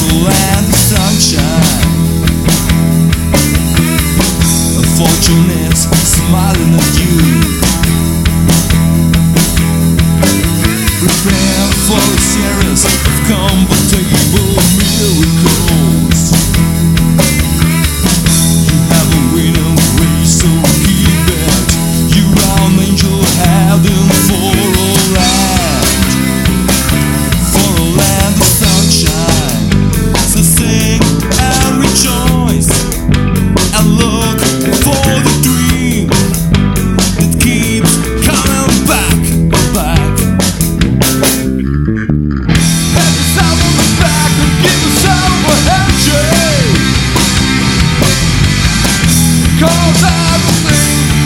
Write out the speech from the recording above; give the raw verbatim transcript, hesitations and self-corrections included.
the land of sunshine. Fortune is smiling at you. Prepare for a series of comfortable miracles. You have a winning grace, so keep it. You're an angel heading for a land, for a land of sunshine. So sing and rejoice and look for the dream that keeps coming back, back. Pat yourself on the back and give yourself a handshake, 'cause everything